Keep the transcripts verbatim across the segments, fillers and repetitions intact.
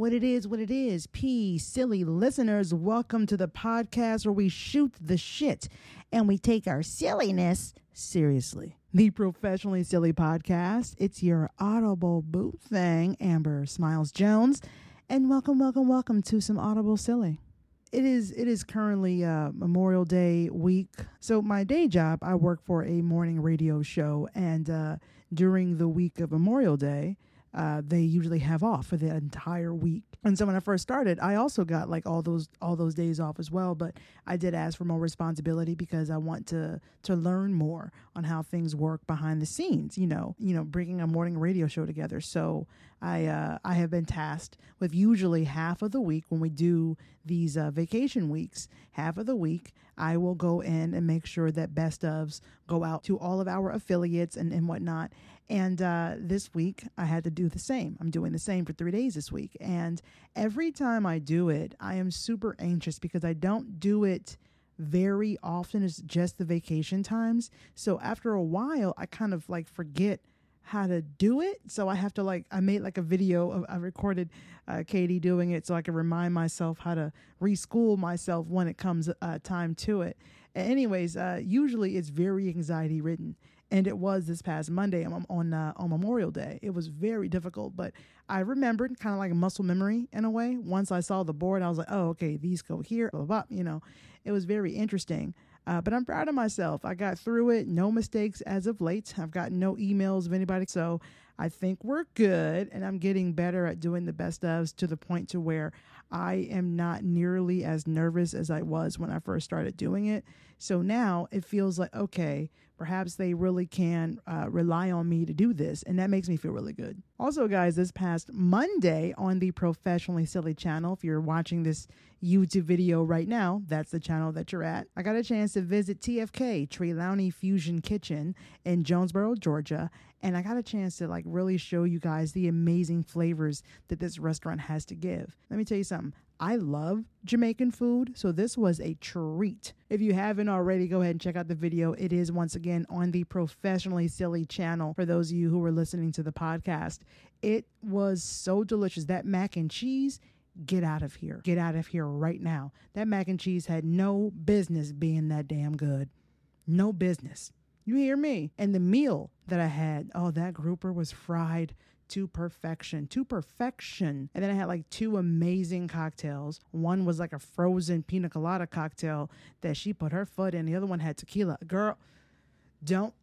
What it is, what it is. Peace, silly listeners. Welcome to the podcast where we shoot the shit and we take our silliness seriously. The Professionally Silly Podcast. It's your Audible boo thing, Amber Smiles Jones. And welcome, welcome, welcome to some Audible Silly. It is it is currently uh, Memorial Day week. So my day job, I work for a morning radio show. And uh, during the week of Memorial Day, Uh, they usually have off for the entire week. And so when I first started, I also got like all those all those days off as well. But I did ask for more responsibility because I want to to learn more on how things work behind the scenes. You know, you know, bringing a morning radio show together. So I uh, I have been tasked with usually half of the week when we do these uh, vacation weeks. Half of the week, I will go in and make sure that best ofs go out to all of our affiliates and, and whatnot. And uh, this week, I had to do the same. I'm doing the same for three days this week. And every time I do it, I am super anxious because I don't do it very often. It's just the vacation times. So after a while, I kind of like forget how to do it. So I have to like, I made like a video of, I recorded uh, Katie doing it so I can remind myself how to reschool myself when it comes uh, time to it. Anyways, uh, usually it's very anxiety ridden. And it was this past Monday on on, uh, on Memorial Day. It was very difficult, but I remembered, kind of like a muscle memory in a way. Once I saw the board, I was like, oh, okay, these go here, blah, blah, blah. You know, it was very interesting. Uh, but I'm proud of myself. I got through it. No mistakes as of late. I've gotten no emails of anybody. So I think we're good. And I'm getting better at doing the best ofs to the point to where I am not nearly as nervous as I was when I first started doing it. So now it feels like, okay, perhaps they really can uh, rely on me to do this. And that makes me feel really good. Also, guys, this past Monday on the Professionally Silly channel, if you're watching this YouTube video right now, that's the channel that you're at. I got a chance to visit T F K, Trelawney Fusion Kitchen in Jonesboro, Georgia. And I got a chance to like really show you guys the amazing flavors that this restaurant has to give. Let me tell you something. I love Jamaican food, so this was a treat. If you haven't already, go ahead and check out the video. It is once again on the Professionally Silly channel for those of you who are listening to the podcast. It was so delicious. That mac and cheese, get out of here. Get out of here right now. That mac and cheese had no business being that damn good. No business. You hear me? And the meal that I had, oh, that grouper was fried to perfection, to perfection. And then I had like two amazing cocktails. One was like a frozen pina colada cocktail that she put her foot in. The other one had tequila. Girl, don't.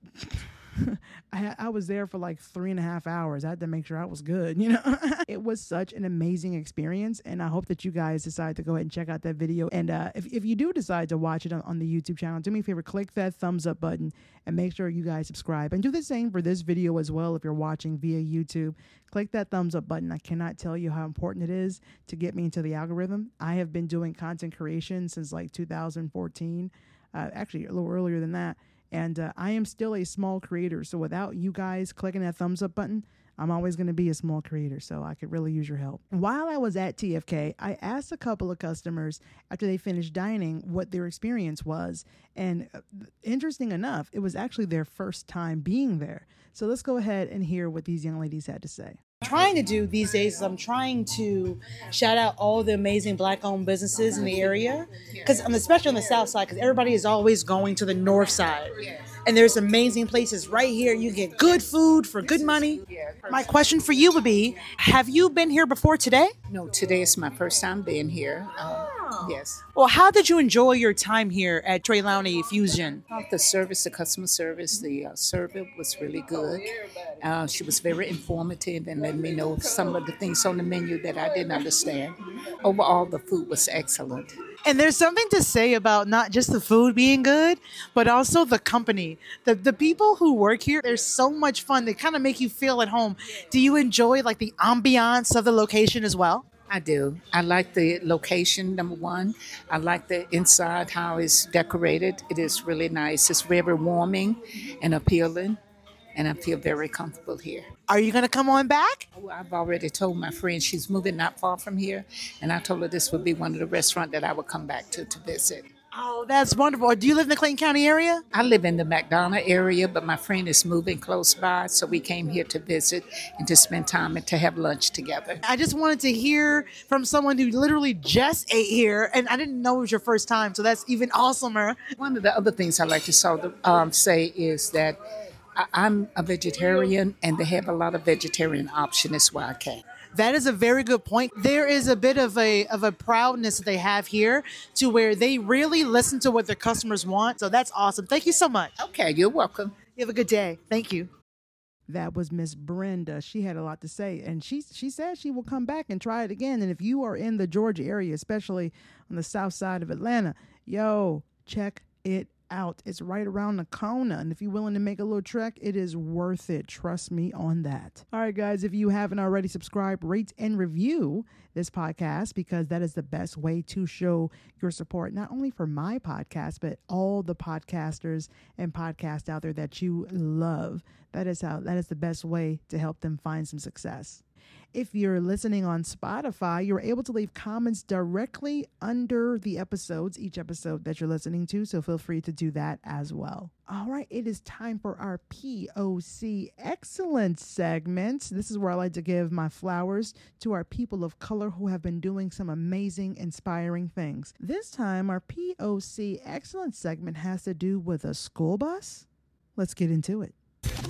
I, I was there for like three and a half hours. I had to make sure I was good, you know. It was such an amazing experience, and I hope that you guys decide to go ahead and check out that video. And uh, if, if you do decide to watch it on, on the YouTube channel, do me a favor, click that thumbs up button and make sure you guys subscribe. And do the same for this video as well if you're watching via YouTube. Click that thumbs up button. I cannot tell you how important it is to get me into the algorithm. I have been doing content creation since like two thousand fourteen, uh, actually a little earlier than that. And uh, I am still a small creator. So without you guys clicking that thumbs up button, I'm always going to be a small creator. So I could really use your help. While I was at T F K, I asked a couple of customers after they finished dining what their experience was. And uh, interesting enough, it was actually their first time being there. So let's go ahead and hear what these young ladies had to say. Trying to do these days is I'm trying to shout out all the amazing Black-owned businesses in the area, because especially on the South Side, because everybody is always going to the North Side, and there's amazing places right here. You get good food for good money. My question for you would be: have you been here before today? No, today is my first time being here. Um, yes. Well, how did you enjoy your time here at Trelawney Fusion? The service, the customer service, the uh, server was really good. Uh, she was very informative and let me know some of the things on the menu that I didn't understand. Overall, the food was excellent. And there's something to say about not just the food being good, but also the company. The the people who work here, they're so much fun. They kind of make you feel at home. Do you enjoy like the ambiance of the location as well? I do. I like the location, number one. I like the inside, how it's decorated. It is really nice. It's very warming and appealing. And I feel very comfortable here. Are you going to come on back? Oh, I've already told my friend she's moving not far from here. And I told her this would be one of the restaurants that I would come back to to visit. Oh, that's wonderful. Do you live in the Clayton County area? I live in the McDonough area, but my friend is moving close by, so we came here to visit and to spend time and to have lunch together. I just wanted to hear from someone who literally just ate here, and I didn't know it was your first time, so that's even awesomer. One of the other things I like to so, um, say is that I, I'm a vegetarian, and they have a lot of vegetarian options. That's why I came. That is a very good point. There is a bit of a of a proudness that they have here to where they really listen to what their customers want. So that's awesome. Thank you so much. Okay, you're welcome. You have a good day. Thank you. That was Miss Brenda. She had a lot to say, and she she said she will come back and try it again. And if you are in the Georgia area, especially on the south side of Atlanta, yo, check it out. It's right around the corner, and if you're willing to make a little trek, it is worth it. Trust me on that. All right, guys, if you haven't already subscribed, rate and review this podcast, because that is the best way to show your support, not only for my podcast, but all the podcasters and podcasts out there that you love. That is how that is the best way to help them find some success. If you're listening on Spotify, you're able to leave comments directly under the episodes, each episode that you're listening to. So feel free to do that as well. All right, it is time for our P O C Excellence segment. This is where I like to give my flowers to our people of color who have been doing some amazing, inspiring things. This time, our P O C Excellence segment has to do with a school bus. Let's get into it.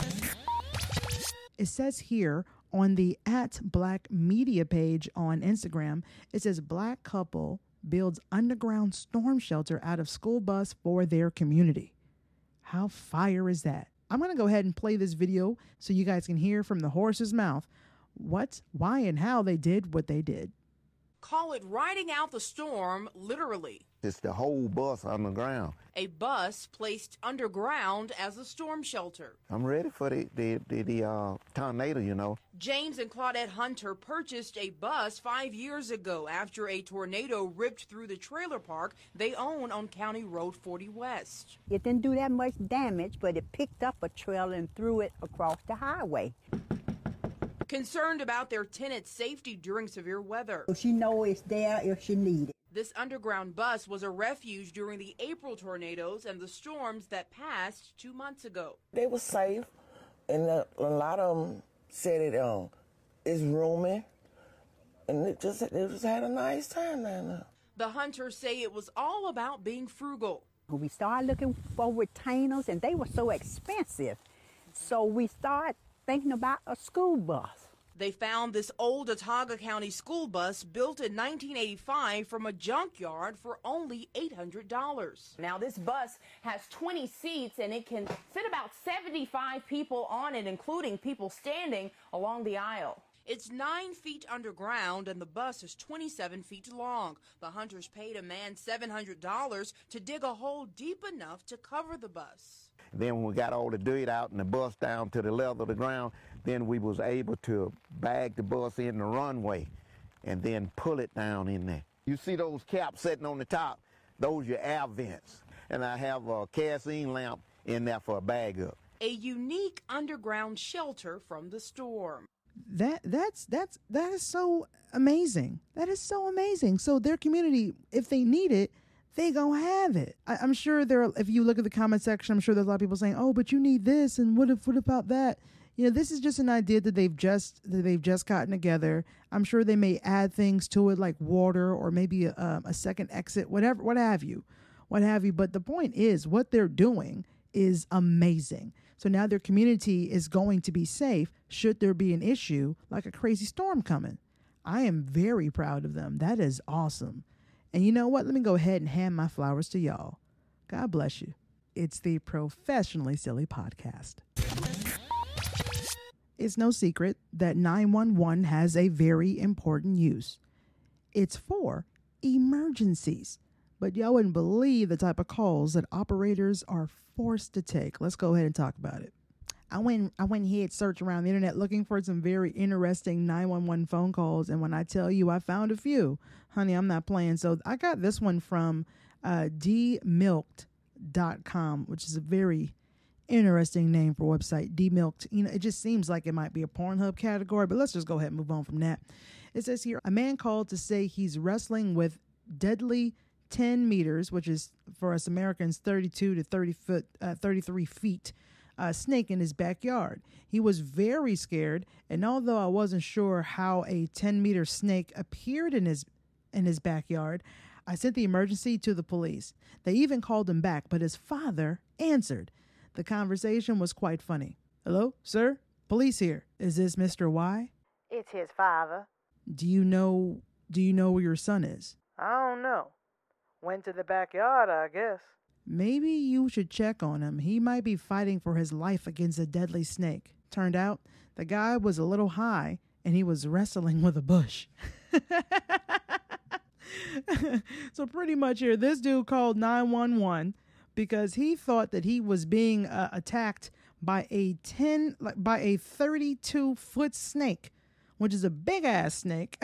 It says here, on the at Black Media page on Instagram, it says Black couple builds underground storm shelter out of school bus for their community. How fire is that? I'm going to go ahead and play this video so you guys can hear from the horse's mouth what, why, and how they did what they did. Call it riding out the storm, literally. It's the whole bus underground. A bus placed underground as a storm shelter. I'm ready for the the, the, the uh, tornado, you know. James and Claudette Hunter purchased a bus five years ago after a tornado ripped through the trailer park they own on County Road forty West. It didn't do that much damage, but it picked up a trailer and threw it across the highway. Concerned about their tenants' safety during severe weather. She knows it's there if she needs it. This underground bus was a refuge during the April tornadoes and the storms that passed two months ago. They were safe, and a, a lot of them said it um, is roomy, and it just it just had a nice time down there. The Hunters say it was all about being frugal. We started looking for retainers, and they were so expensive. So we started thinking about a school bus. They found this old Autauga County school bus built in nineteen eighty-five from a junkyard for only eight hundred dollars. Now this bus has twenty seats and it can fit about seventy-five people on it, including people standing along the aisle. It's nine feet underground and the bus is twenty-seven feet long. The Hunters paid a man seven hundred dollars to dig a hole deep enough to cover the bus. Then when we got all the dirt out and the bus down to the level of the ground, then we was able to bag the bus in the runway and then pull it down in there. You see those caps sitting on the top? Those are your air vents. And I have a kerosene lamp in there for a bag up. A unique underground shelter from the storm. That that's that's that is so amazing. That is so amazing. So their community, if they need it, they gonna have it. I, I'm sure there. Are, if you look at the comment section, I'm sure there's a lot of people saying, "Oh, but you need this," and what if what about that? You know, this is just an idea that they've just that they've just gotten together. I'm sure they may add things to it like water or maybe a, um, a second exit, whatever, what have you, what have you. But the point is, what they're doing is amazing. So now their community is going to be safe should there be an issue like a crazy storm coming. I am very proud of them. That is awesome. And you know what? Let me go ahead and hand my flowers to y'all. God bless you. It's the Professionally Silly Podcast. It's no secret that nine one one has a very important use. It's for emergencies. But y'all wouldn't believe the type of calls that operators are forced to take. Let's go ahead and talk about it. I went I went ahead, searched around the internet looking for some very interesting nine one one phone calls. And when I tell you I found a few, honey, I'm not playing. So I got this one from uh, d milked dot com, which is a very interesting name for a website. D-Milked. You know, it just seems like it might be a Pornhub category, but let's just go ahead and move on from that. It says here, a man called to say he's wrestling with deadly ten meters, which is for us Americans thirty-two to thirty foot, uh, thirty-three feet, uh, snake in his backyard. He was very scared, and although I wasn't sure how a ten meter snake appeared in his in his backyard, I sent the emergency to the police. They even called him back, but his father answered. The conversation was quite funny. Hello, sir? Police here. Is this Mister Y? It's his father. Do you know do you know where your son is? I don't know. Went to the backyard, I guess. Maybe you should check on him. He might be fighting for his life against a deadly snake. Turned out, the guy was a little high, and he was wrestling with a bush. So pretty much here, this dude called nine one one because he thought that he was being uh, attacked by a ten, like by a thirty-two foot snake, which is a big ass snake.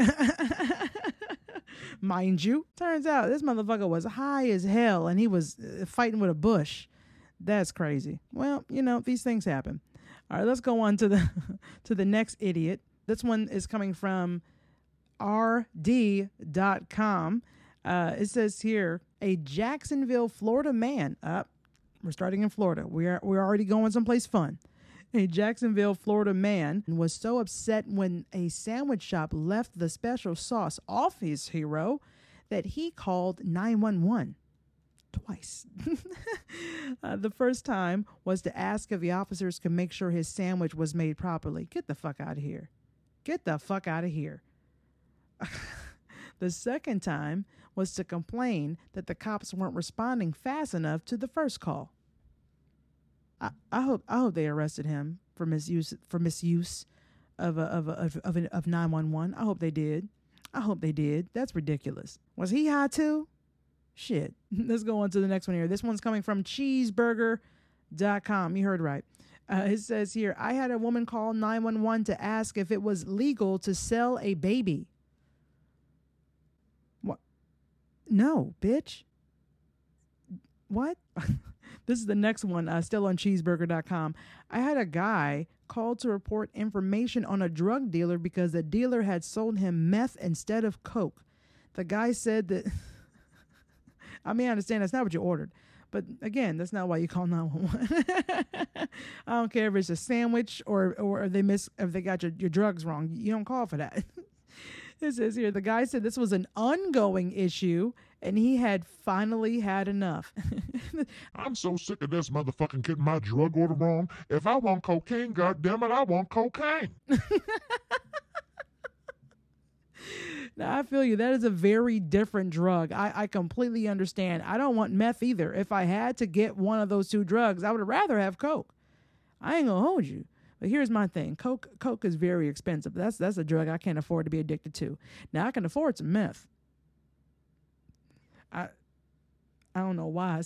Mind you, turns out this motherfucker was high as hell and he was uh, fighting with a bush. That's crazy. Well, you know, these things happen. All right, let's go on to the to the next idiot. This one is coming from R D dot com. Uh, it says here, a Jacksonville, Florida man. Up, uh, we're starting in Florida. We're we're already going someplace fun. A Jacksonville, Florida man was so upset when a sandwich shop left the special sauce off his hero that he called nine one one twice. uh, the first time was to ask if the officers could make sure his sandwich was made properly. Get the fuck out of here. Get the fuck out of here. The second time was to complain that the cops weren't responding fast enough to the first call. I, I hope I hope they arrested him for misuse for misuse of a, of a, of of, a, of nine one one. I hope they did. I hope they did. That's ridiculous. Was he high too? Shit. Let's go on to the next one here. This one's coming from cheeseburger dot com. You heard right. Uh, it says here, I had a woman call nine one one to ask if it was legal to sell a baby. What? No, bitch. What? This is the next one, uh, still on cheeseburger dot com. I had a guy call to report information on a drug dealer because the dealer had sold him meth instead of coke. The guy said that, I mean, I understand that's not what you ordered. But again, that's not why you call nine one one. I don't care if it's a sandwich or or they miss if they got your, your drugs wrong. You don't call for that. It says here, the guy said this was an ongoing issue and he had finally had enough. I'm so sick of this motherfucking getting my drug order wrong. If I want cocaine, goddammit, I want cocaine. Now, I feel you. That is a very different drug. I, I completely understand. I don't want meth either. If I had to get one of those two drugs, I would rather have coke. I ain't gonna hold you. But here's my thing. Coke coke is very expensive. That's that's a drug I can't afford to be addicted to. Now, I can afford some meth. I I don't know why.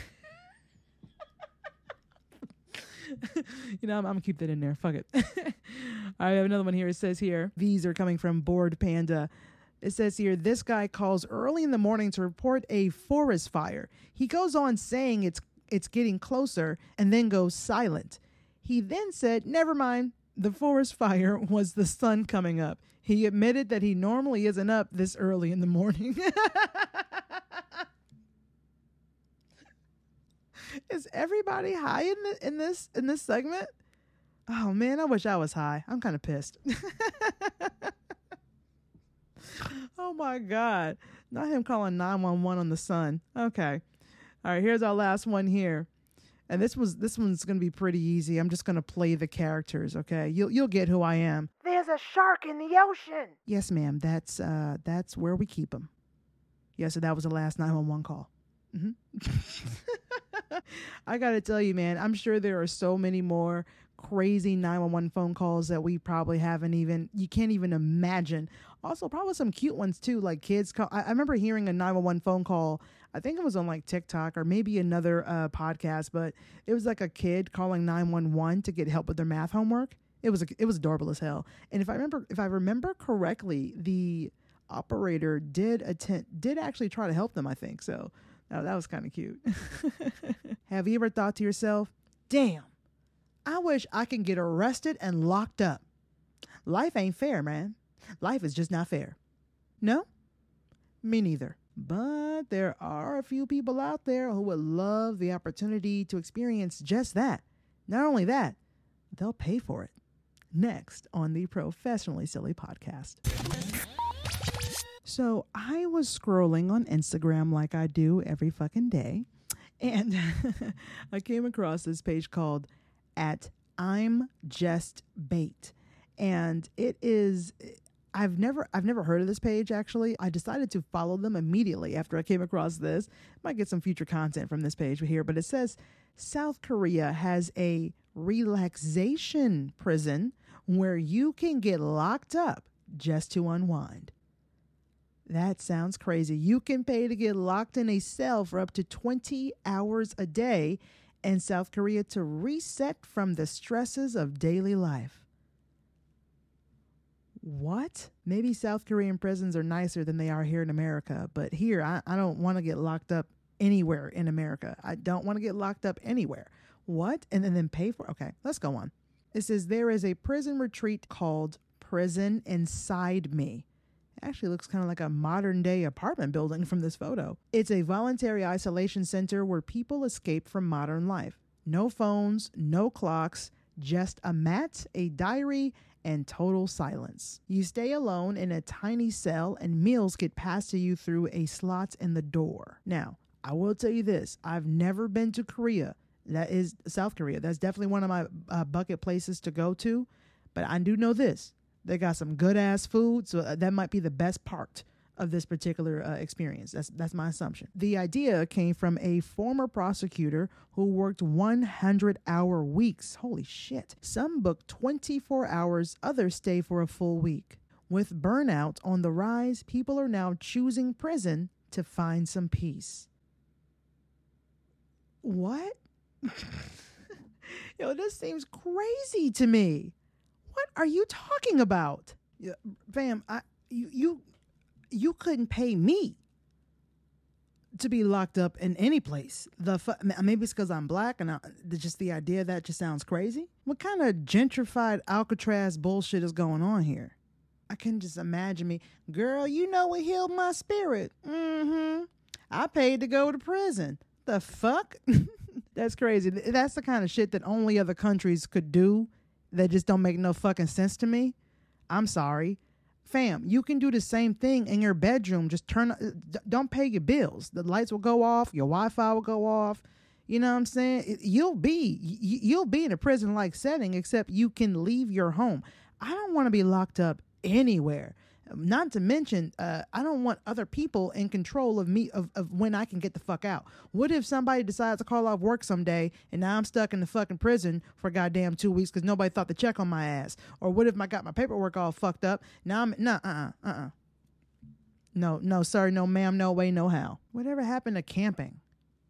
You know, I'm, I'm gonna keep that in there. Fuck it. I have another one here. It says here, these are coming from Bored Panda. It says here, this guy calls early in the morning to report a forest fire. He goes on saying it's it's getting closer and then goes silent. He then said, never mind, the forest fire was the sun coming up. He admitted that he normally isn't up this early in the morning. Is everybody high in the, in this in this segment? Oh man, I wish I was high. I'm kind of pissed. Oh my God. Not him calling nine one one on the sun. Okay. All right, here's our last one here. And this was this one's going to be pretty easy. I'm just going to play the characters, okay? You'll you'll get who I am. There's a shark in the ocean. Yes, ma'am. That's uh that's where we keep them. Yes, so that was the last nine one one call. Mm-hmm. I got to tell you, man, I'm sure there are so many more crazy nine one one phone calls that we probably haven't even, you can't even imagine. Also, probably some cute ones too, like kids call. I, I remember hearing a nine one one phone call. I think it was on like TikTok or maybe another uh, podcast, but it was like a kid calling nine one one to get help with their math homework. It was, a, it was adorable as hell. And if I remember, if I remember correctly, the operator did attend, did actually try to help them, I think. So oh, that was kind of cute. Have you ever thought to yourself, damn, I wish I can get arrested and locked up. Life ain't fair, man. Life is just not fair. No? Me neither. But there are a few people out there who would love the opportunity to experience just that. Not only that, they'll pay for it. Next on the Professionally Silly podcast. So I was scrolling on Instagram like I do every fucking day, and I came across this page called at I'm Just Bait. And it is, I've never, I've never heard of this page actually. I decided to follow them immediately after I came across this. Might get some future content from this page here, but it says South Korea has a relaxation prison where you can get locked up just to unwind. That sounds crazy. You can pay to get locked in a cell for up to twenty hours a day in South Korea to reset from the stresses of daily life. What? Maybe South Korean prisons are nicer than they are here in America, but here I, I don't want to get locked up anywhere in America. I don't want to get locked up anywhere. What? And then, then pay for? Okay, let's go on. It says there is a prison retreat called Prison Inside Me. It actually looks kind of like a modern day apartment building from this photo. It's a voluntary isolation center where people escape from modern life. No phones, no clocks, just a mat, a diary, and total silence. You stay alone in a tiny cell and meals get passed to you through a slot in the door. Now, I will tell you this. I've never been to Korea. That is South Korea. That's definitely one of my uh, bucket places to go to. But I do know this. They got some good ass food, so that might be the best part of this particular uh, experience. That's that's my assumption. The idea came from a former prosecutor who worked one hundred hour weeks. Holy shit. Some book twenty-four hours, others stay for a full week. With burnout on the rise, people are now choosing prison to find some peace. What? Yo, this seems crazy to me. What are you talking about? Yeah, fam, I you you you couldn't pay me to be locked up in any place. The fu- maybe it's because I'm black and I, just the idea of that just sounds crazy. What kind of gentrified Alcatraz bullshit is going on here? I can just imagine me, girl, you know what healed my spirit? Mm-hmm. I paid to go to prison. The fuck? That's crazy. That's the kind of shit that only other countries could do. That just don't make no fucking sense to me. I'm sorry. Fam, you can do the same thing in your bedroom. Just turn, don't pay your bills. The lights will go off. Your Wi-Fi will go off. You know what I'm saying? You'll be, you'll be in a prison-like setting, except you can leave your home. I don't want to be locked up anywhere. Not to mention, uh, I don't want other people in control of me, of, of when I can get the fuck out. What if somebody decides to call off work someday and now I'm stuck in the fucking prison for goddamn two weeks because nobody thought to check on my ass? Or what if I got my paperwork all fucked up? Now I'm, nah, uh-uh, uh-uh. No, no, sorry, no ma'am, no way, no how. Whatever happened to camping?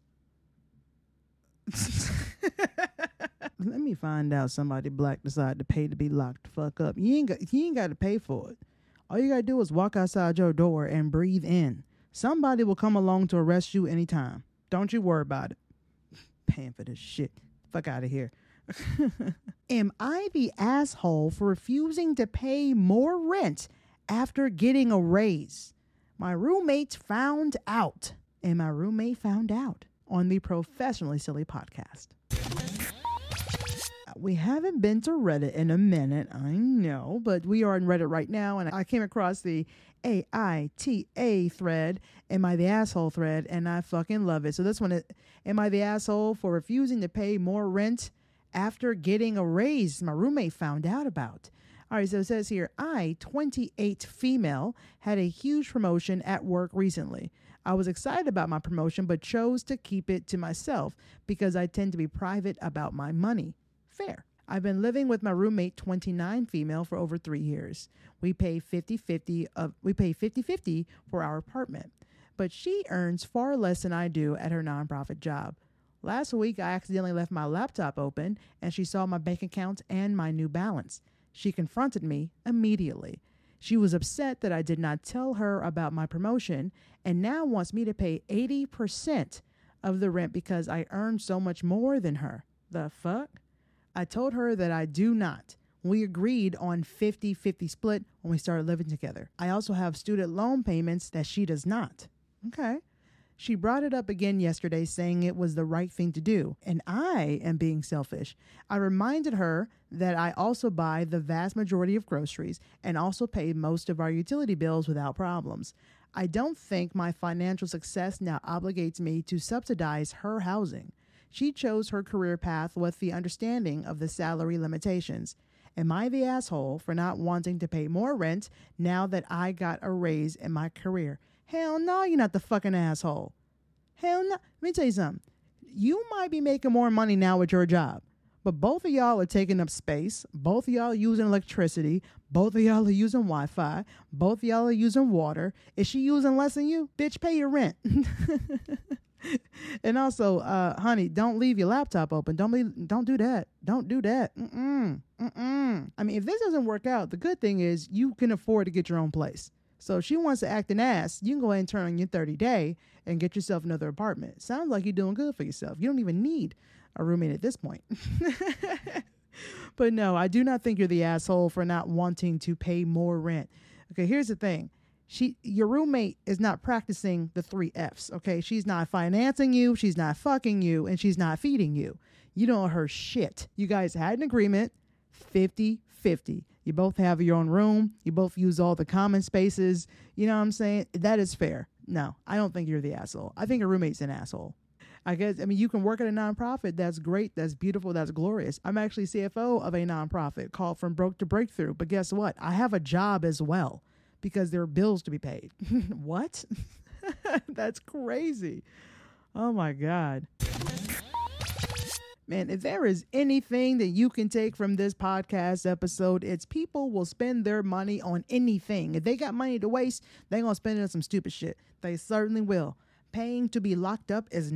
Let me find out somebody black decided to pay to be locked the fuck up. You ain't got, you ain't got to pay for it. All you gotta do is walk outside your door and breathe in. Somebody will come along to arrest you anytime. Don't you worry about it. Paying for this shit. Fuck out of here. Am I the asshole for refusing to pay more rent after getting a raise? My roommate found out. And my roommate found out on the Professionally Silly podcast. We haven't been to Reddit in a minute, I know, but we are on Reddit right now, and I came across the A I T A thread, Am I the Asshole thread, and I fucking love it. So this one is, Am I the Asshole for refusing to pay more rent after getting a raise my roommate found out about? All right, so it says here, I, twenty-eight female, had a huge promotion at work recently. I was excited about my promotion, but chose to keep it to myself because I tend to be private about my money. Fair. I've been living with my roommate, twenty-nine female, for over three years. We pay fifty-fifty of we pay fifty-fifty for our apartment, but she earns far less than I do at her nonprofit job. Last week, I accidentally left my laptop open, and she saw my bank account and my new balance. She confronted me immediately. She was upset that I did not tell her about my promotion, and now wants me to pay eighty percent of the rent because I earn so much more than her. The fuck? I told her that I do not. We agreed on fifty-fifty split when we started living together. I also have student loan payments that she does not. Okay. She brought it up again yesterday, saying it was the right thing to do, and I am being selfish. I reminded her that I also buy the vast majority of groceries and also pay most of our utility bills without problems. I don't think my financial success now obligates me to subsidize her housing. She chose her career path with the understanding of the salary limitations. Am I the asshole for not wanting to pay more rent now that I got a raise in my career? Hell no, you're not the fucking asshole. Hell no. Let me tell you something. You might be making more money now with your job, but both of y'all are taking up space. Both of y'all are using electricity. Both of y'all are using Wi-Fi. Both of y'all are using water. Is she using less than you? Bitch, pay your rent. And also, uh, honey, don't leave your laptop open. Don't be, don't do that. Don't do that. Mm-mm. Mm-mm. I mean, if this doesn't work out, the good thing is you can afford to get your own place. So if she wants to act an ass, you can go ahead and turn on your thirty day and get yourself another apartment. Sounds like you're doing good for yourself. You don't even need a roommate at this point. But no, I do not think you're the asshole for not wanting to pay more rent. Okay, here's the thing. She, your roommate is not practicing the three F's, okay? She's not financing you, she's not fucking you, and she's not feeding you. You don't owe her shit. You guys had an agreement, fifty fifty. You both have your own room. You both use all the common spaces. You know what I'm saying? That is fair. No, I don't think you're the asshole. I think a roommate's an asshole. I guess, I mean, you can work at a nonprofit. That's great. That's beautiful. That's glorious. I'm actually C F O of a nonprofit called From Broke to Breakthrough. But guess what? I have a job as well because there are bills to be paid. What? That's crazy. Oh, my God. Man, if there is anything that you can take from this podcast episode, it's people will spend their money on anything. If they got money to waste, they're going to spend it on some stupid shit. They certainly will. Paying to be locked up is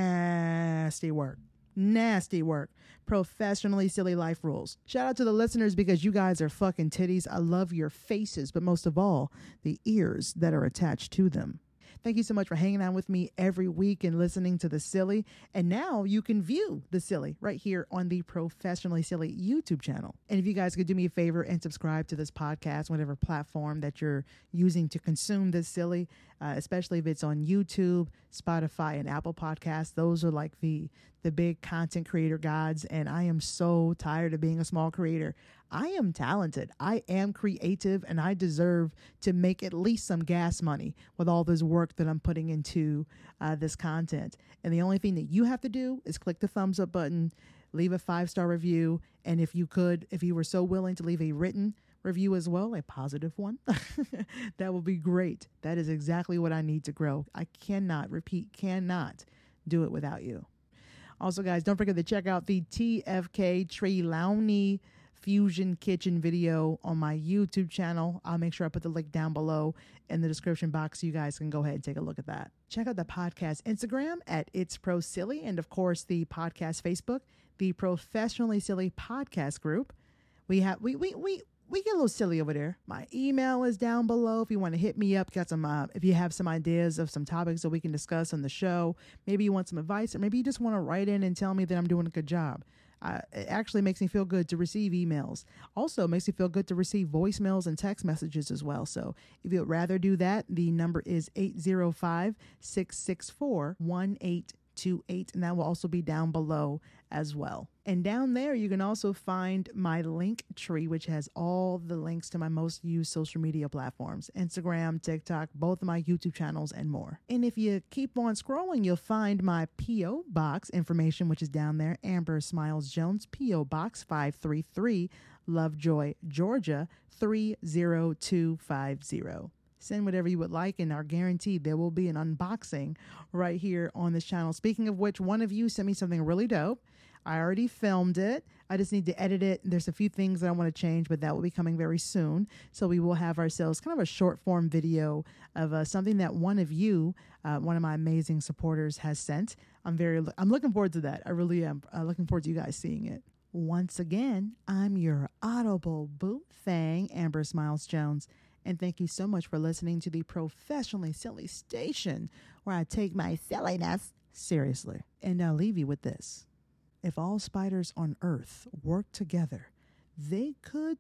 nasty work. Nasty work. Professionally silly life rules. Shout out to the listeners because you guys are fucking titties. I love your faces, but most of all, the ears that are attached to them. Thank you so much for hanging out with me every week and listening to The Silly. And now you can view The Silly right here on the Professionally Silly YouTube channel. And if you guys could do me a favor and subscribe to this podcast, whatever platform that you're using to consume This Silly, uh, especially if it's on YouTube, Spotify, and Apple Podcasts. Those are like the the big content creator gods. And I am so tired of being a small creator. I am talented. I am creative, and I deserve to make at least some gas money with all this work that I'm putting into uh, this content. And the only thing that you have to do is click the thumbs up button, leave a five-star review, and if you could, if you were so willing to leave a written review as well, a positive one, that would be great. That is exactly what I need to grow. I cannot, repeat, cannot do it without you. Also, guys, don't forget to check out the T F K Trelawney Fusion Kitchen video on my YouTube channel. I'll make sure I put the link down below in the description box so you guys can go ahead and take a look at that. Check out the podcast Instagram at It's Pro Silly, and of course the podcast Facebook, the Professionally Silly Podcast Group. We have we we we we get a little silly over there. My email is down below if you want to hit me up. Got some uh, if you have some ideas of some topics that we can discuss on the show. Maybe you want some advice, or maybe you just want to write in and tell me that I'm doing a good job. Uh, it actually makes me feel good to receive emails. Also, it makes me feel good to receive voicemails and text messages as well. So if you'd rather do that, the number is eight zero five, six six four, one eight two eight, and that will also be down below as well. And down there, you can also find my link tree, which has all the links to my most used social media platforms, Instagram, TikTok, both of my YouTube channels, and more. And if you keep on scrolling, you'll find my P O box information, which is down there, Amber Smiles Jones, P O Box five three three, Lovejoy, Georgia, three zero two five zero. Send whatever you would like, and are guaranteed there will be an unboxing right here on this channel. Speaking of which, one of you sent me something really dope. I already filmed it. I just need to edit it. There's a few things that I want to change, but that will be coming very soon. So we will have ourselves kind of a short form video of uh, something that one of you, uh, one of my amazing supporters, has sent. I'm very, I'm looking forward to that. I really am uh, looking forward to you guys seeing it. Once again, I'm your audible boo thang, Amber Smiles Jones. And thank you so much for listening to the Professionally Silly Station, where I take my silliness seriously. And I'll leave you with this. If all spiders on Earth worked together, they could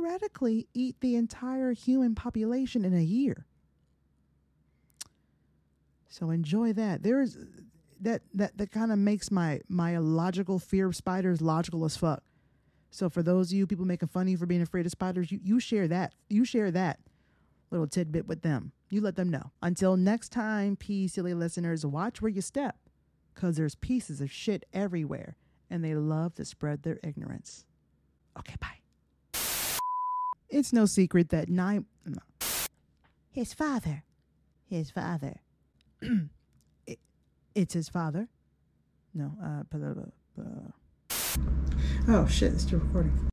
theoretically eat the entire human population in a year. So enjoy that. There's that that that kind of makes my my illogical fear of spiders logical as fuck. So for those of you people making fun of you for being afraid of spiders, you, you share that. You share that little tidbit with them. You let them know. Until next time, peace, silly listeners, watch where you step, because there's pieces of shit everywhere, and they love to spread their ignorance. Okay, bye. It's no secret that nine... No. His father. His father. it, it's his father. No, uh... Blah, blah, blah. Oh, shit, it's still recording.